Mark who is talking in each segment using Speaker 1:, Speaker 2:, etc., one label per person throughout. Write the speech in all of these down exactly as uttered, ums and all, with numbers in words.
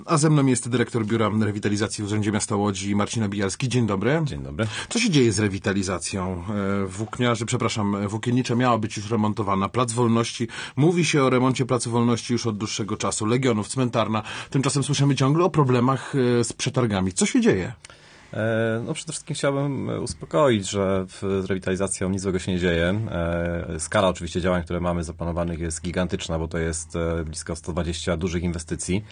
Speaker 1: A ze mną jest dyrektor Biura Rewitalizacji w Urzędzie Miasta Łodzi, Marcin Obijalski. Dzień dobry.
Speaker 2: Dzień dobry.
Speaker 1: Co się dzieje z rewitalizacją? Włókniarzy, przepraszam, Włókiennicza miała być już remontowana. Plac Wolności. Mówi się o remoncie Placu Wolności już od dłuższego czasu. Legionów, Cmentarna. Tymczasem słyszymy ciągle o problemach z przetargami. Co się dzieje?
Speaker 2: No przede wszystkim chciałbym uspokoić, że z rewitalizacją nic złego się nie dzieje. Skala oczywiście działań, które mamy zaplanowanych, jest gigantyczna, bo to jest blisko sto dwadzieścia dużych inwestycji.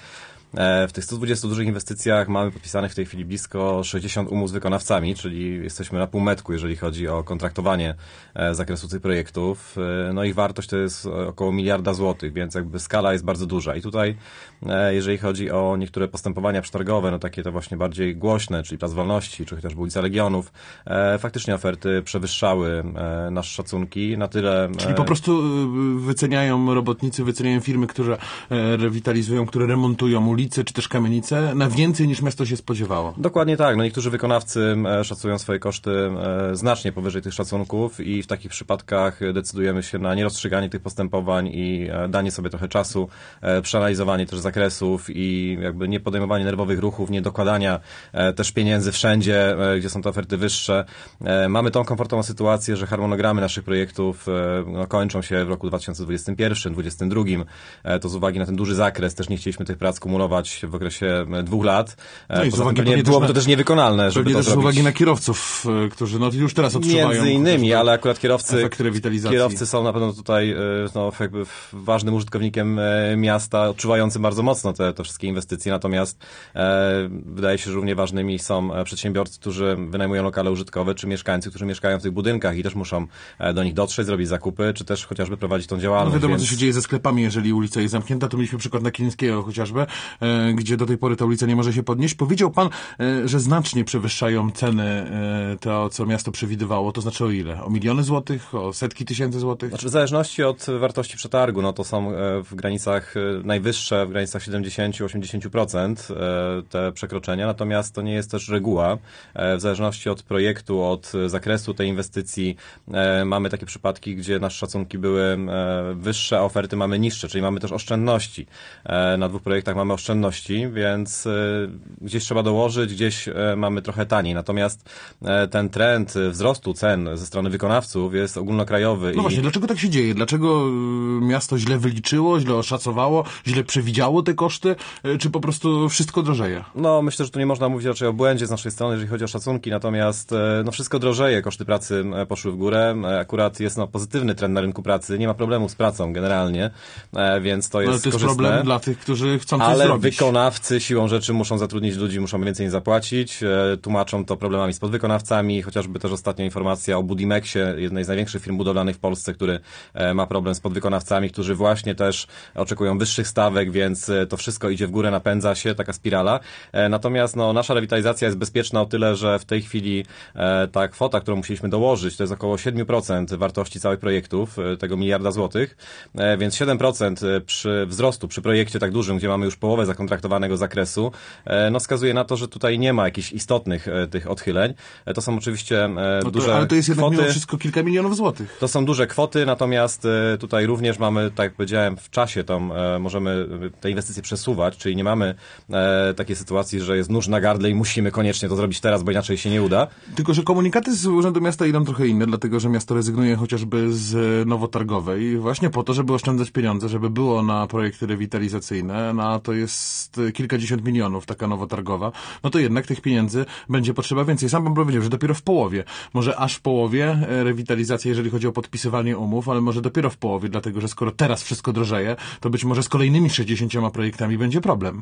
Speaker 2: W tych stu dwudziestu dużych inwestycjach mamy podpisanych w tej chwili blisko sześćdziesiąt umów z wykonawcami, czyli jesteśmy na półmetku, jeżeli chodzi o kontraktowanie zakresu tych projektów. No ich wartość to jest około miliarda złotych, więc jakby skala jest bardzo duża. I tutaj, jeżeli chodzi o niektóre postępowania przetargowe, no takie to właśnie bardziej głośne, czyli Plac Wolności, czy chociażby ulica Legionów, faktycznie oferty przewyższały nasze szacunki na tyle...
Speaker 1: Czyli po prostu wyceniają robotnicy, wyceniają firmy, które rewitalizują, które remontują ulice, ulice czy też kamienice na więcej niż miasto się spodziewało.
Speaker 2: Dokładnie tak. No niektórzy wykonawcy szacują swoje koszty znacznie powyżej tych szacunków i w takich przypadkach decydujemy się na nierozstrzyganie tych postępowań i danie sobie trochę czasu, przeanalizowanie też zakresów i jakby nie podejmowanie nerwowych ruchów, nie dokładania też pieniędzy wszędzie, gdzie są te oferty wyższe. Mamy tą komfortową sytuację, że harmonogramy naszych projektów no, kończą się w roku dwa tysiące dwudziestym pierwszym, dwudziestym drugim. To z uwagi na ten duży zakres też nie chcieliśmy tych prac kumulować w okresie dwóch lat.
Speaker 1: No i z uwagi
Speaker 2: pewnie byłoby to też niewykonalne, żeby to
Speaker 1: też
Speaker 2: zrobić.
Speaker 1: z uwagi na kierowców, którzy no już teraz odczuwają...
Speaker 2: Między innymi, ale akurat kierowcy,
Speaker 1: rewitalizacji.
Speaker 2: kierowcy są na pewno tutaj no, jakby ważnym użytkownikiem miasta, odczuwającym bardzo mocno te, te wszystkie inwestycje. Natomiast e, wydaje się, że równie ważnymi są przedsiębiorcy, którzy wynajmują lokale użytkowe, czy mieszkańcy, którzy mieszkają w tych budynkach i też muszą do nich dotrzeć, zrobić zakupy, czy też chociażby prowadzić tą działalność.
Speaker 1: No wiadomo,
Speaker 2: więc...
Speaker 1: co się dzieje ze sklepami, jeżeli ulica jest zamknięta. To mieliśmy przykład na Kilińskiego chociażby, gdzie do tej pory ta ulica nie może się podnieść. Powiedział pan, że znacznie przewyższają ceny to, co miasto przewidywało. To znaczy o ile? O miliony złotych? O setki tysięcy złotych?
Speaker 2: Znaczy w zależności od wartości przetargu, no to są w granicach najwyższe, w granicach siedemdziesiąt do osiemdziesięciu procent te przekroczenia, natomiast to nie jest też reguła. W zależności od projektu, od zakresu tej inwestycji mamy takie przypadki, gdzie nasze szacunki były wyższe, a oferty mamy niższe, czyli mamy też oszczędności. Na dwóch projektach mamy oszczędności, więc gdzieś trzeba dołożyć, gdzieś mamy trochę taniej. Natomiast ten trend wzrostu cen ze strony wykonawców jest ogólnokrajowy.
Speaker 1: No i... właśnie, dlaczego tak się dzieje? Dlaczego miasto źle wyliczyło, źle oszacowało, źle przewidziało te koszty, czy po prostu wszystko drożeje?
Speaker 2: No myślę, że tu nie można mówić raczej o błędzie z naszej strony, jeżeli chodzi o szacunki, natomiast no wszystko drożeje, koszty pracy poszły w górę. Akurat jest no, pozytywny trend na rynku pracy, nie ma problemu z pracą generalnie, więc to jest
Speaker 1: no, ale to jest
Speaker 2: korzystne.
Speaker 1: problem dla tych, którzy chcą coś
Speaker 2: ale
Speaker 1: zrobić.
Speaker 2: Ale wykonawcy siłą rzeczy muszą zatrudnić ludzi, muszą więcej im zapłacić, tłumaczą to problemami z podwykonawcami, chociażby też ostatnia informacja o Budimexie, jednej z największych firm budowlanych w Polsce, który ma problem z podwykonawcami, którzy właśnie też oczekują wyższych stawek, więc to wszystko idzie w górę, napędza się, taka spirala. Natomiast no, nasza rewitalizacja jest bezpieczna o tyle, że w tej chwili ta kwota, którą musieliśmy dołożyć, to jest około siedem procent wartości całych projektów, tego miliarda złotych, więc siedem procent przy wzrostu, przy projekcie tak dużym, gdzie mamy już połowę zakontraktowanego zakresu, no wskazuje na to, że tutaj nie ma jakichś istotnych tych odchyleń. To są oczywiście
Speaker 1: no to,
Speaker 2: duże
Speaker 1: Ale to jest jednak
Speaker 2: kwoty.
Speaker 1: mimo wszystko kilka milionów złotych.
Speaker 2: To są duże kwoty, natomiast tutaj również mamy, tak jak powiedziałem, w czasie tą, możemy te inwestycje przesuwać, czyli nie mamy takiej sytuacji, że jest nóż na gardle i musimy koniecznie to zrobić teraz, bo inaczej się nie uda.
Speaker 1: Tylko że komunikaty z Urzędu Miasta idą trochę inne, dlatego że miasto rezygnuje chociażby z Nowotargowej właśnie po to, żeby oszczędzać pieniądze, żeby było na projekty rewitalizacyjne, no a to jest kilkadziesiąt milionów, taka Nowotargowa, no to jednak tych pieniędzy będzie potrzeba więcej. Sam pan powiedział, że dopiero w połowie, może aż w połowie rewitalizacja, jeżeli chodzi o podpisywanie umów, ale może dopiero w połowie, dlatego że skoro teraz wszystko drożeje, to być może z kolejnymi sześćdziesięcioma projektami będzie problem.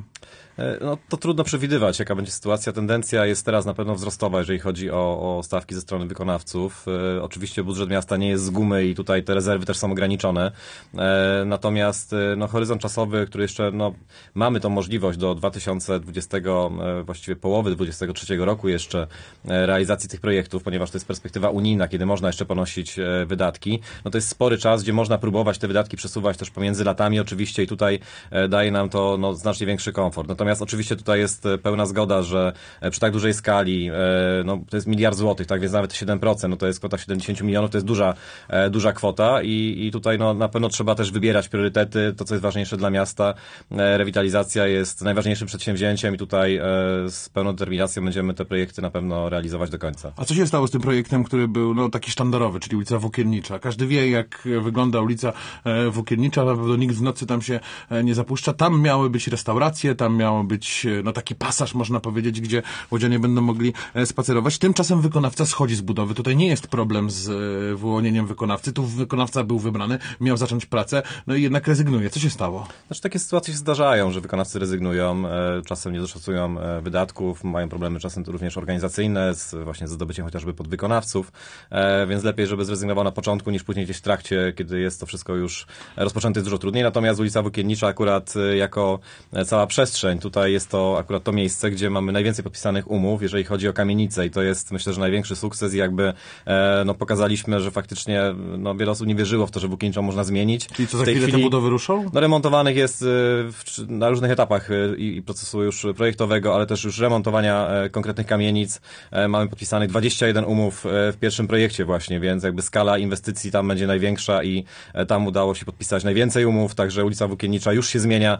Speaker 2: No to trudno przewidywać, jaka będzie sytuacja. Tendencja jest teraz na pewno wzrostowa, jeżeli chodzi o, o stawki ze strony wykonawców. E, oczywiście budżet miasta nie jest z gumy i tutaj te rezerwy też są ograniczone. E, natomiast no, horyzont czasowy, który jeszcze, no, mamy tą możliwość do dwa tysiące dwudziestego, e, właściwie połowy dwudziestego trzeciego roku jeszcze e, realizacji tych projektów, ponieważ to jest perspektywa unijna, kiedy można jeszcze ponosić e, wydatki. No to jest spory czas, gdzie można próbować te wydatki przesuwać też pomiędzy latami oczywiście i tutaj e, daje nam to no, znacznie większy komfort. komfort. Natomiast oczywiście tutaj jest pełna zgoda, że przy tak dużej skali, no to jest miliard złotych, tak, więc nawet siedem procent, no to jest kwota siedemdziesiąt milionów, to jest duża, duża kwota i, i tutaj no na pewno trzeba też wybierać priorytety, to co jest ważniejsze dla miasta. Rewitalizacja jest najważniejszym przedsięwzięciem i tutaj z pełną determinacją będziemy te projekty na pewno realizować do końca.
Speaker 1: A co się stało z tym projektem, który był no taki sztandarowy, czyli ulica Włókiennicza? Każdy wie, jak wygląda ulica Włókiennicza, na pewno nikt w nocy tam się nie zapuszcza. Tam miały być restauracje, tam miało być no taki pasaż, można powiedzieć, gdzie łodzianie będą mogli spacerować. Tymczasem wykonawca schodzi z budowy. Tutaj nie jest problem z wyłonieniem wykonawcy. Tu wykonawca był wybrany, miał zacząć pracę, no i jednak rezygnuje. Co się stało?
Speaker 2: Znaczy takie sytuacje się zdarzają, że wykonawcy rezygnują, czasem nie doszacują wydatków, mają problemy czasem to również organizacyjne, z, właśnie ze zdobyciem chociażby podwykonawców, więc lepiej, żeby zrezygnował na początku niż później gdzieś w trakcie, kiedy jest to wszystko już rozpoczęte, jest dużo trudniej. Natomiast ulica Włókiennicza akurat jako cała przestrzeń, tutaj jest to akurat to miejsce, gdzie mamy najwięcej podpisanych umów, jeżeli chodzi o kamienicę i to jest, myślę, że największy sukces i jakby no, pokazaliśmy, że faktycznie no, wiele osób nie wierzyło w to, że Włókienniczą można zmienić.
Speaker 1: Czyli co, za chwilę te budowy ruszą?
Speaker 2: No, remontowanych jest w, na różnych etapach i, i procesu już projektowego, ale też już remontowania konkretnych kamienic. Mamy podpisanych dwadzieścia jeden umów w pierwszym projekcie właśnie, więc jakby skala inwestycji tam będzie największa i tam udało się podpisać najwięcej umów, także ulica Włókiennicza już się zmienia,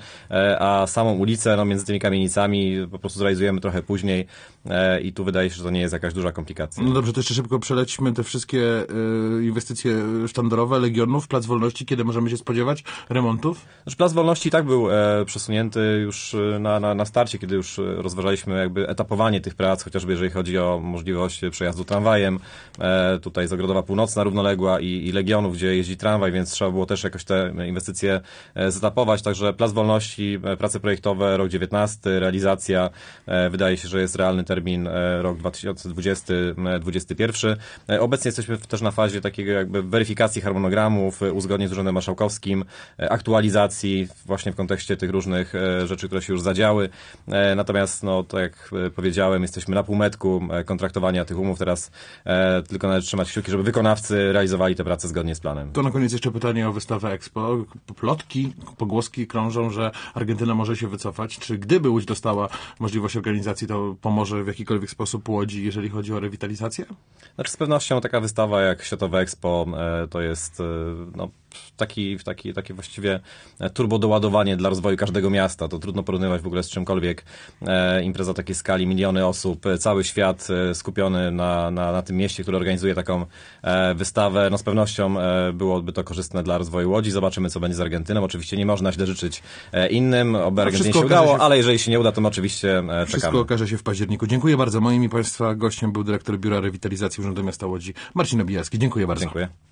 Speaker 2: a samą ulicę no, między tymi kamienicami po prostu zrealizujemy trochę później i tu wydaje się, że to nie jest jakaś duża komplikacja.
Speaker 1: No dobrze, to jeszcze szybko przelećmy te wszystkie y, inwestycje sztandarowe, Legionów, Plac Wolności. Kiedy możemy się spodziewać remontów?
Speaker 2: Znaczy, Plac Wolności i tak był e, przesunięty już na, na, na starcie, kiedy już rozważaliśmy jakby etapowanie tych prac, chociażby jeżeli chodzi o możliwość przejazdu tramwajem. E, tutaj z Ogrodowa Północna równoległa i, i Legionów, gdzie jeździ tramwaj, więc trzeba było też jakoś te inwestycje e, zetapować. Także Plac Wolności, e, prace projektowe, rok dziewiętnasty, realizacja. E, wydaje się, że jest realny termin e, rok dwa tysiące dwudziesty dwudziesty pierwszy. E, obecnie jesteśmy też na fazie takiego jakby weryfikacji harmonogramów, e, uzgodnień z Urzędem Marszałkowskim, e, aktualizacji właśnie w kontekście tych różnych e, rzeczy, które się już zadziały. E, natomiast, no, tak jak powiedziałem, jesteśmy na półmetku e, kontraktowania tych umów. Teraz e, tylko należy trzymać kciuki, żeby wykonawcy realizowali te prace zgodnie z planem.
Speaker 1: To na koniec jeszcze pytanie o wystawę Expo. Plotki, pogłoski krążą, że Argentyna może się wycofać. Czy gdyby Łódź dostała możliwość organizacji, to pomoże w jakikolwiek sposób Łodzi, jeżeli chodzi o rewitalizację?
Speaker 2: Znaczy z pewnością taka wystawa jak Światowe Expo e, to jest e, no, taki, taki, takie właściwie turbodoładowanie dla rozwoju każdego miasta. To trudno porównywać w ogóle z czymkolwiek. E, impreza takiej skali, miliony osób, cały świat e, skupiony na, na, na tym mieście, które organizuje taką e, wystawę. No z pewnością e, byłoby to korzystne dla rozwoju Łodzi. Zobaczymy, co będzie z Argentyną. Oczywiście nie można źle życzyć e, innym, oby Argentynie się udało, się w... ale jeżeli się nie uda, to my oczywiście e, czekamy.
Speaker 1: Wszystko okaże się w październiku. Dziękuję bardzo. Moim i Państwa gościem był dyrektor Biura Rewitalizacji Urzędu Miasta Łodzi, Marcin Obijalski. Dziękuję bardzo.
Speaker 2: Dziękuję.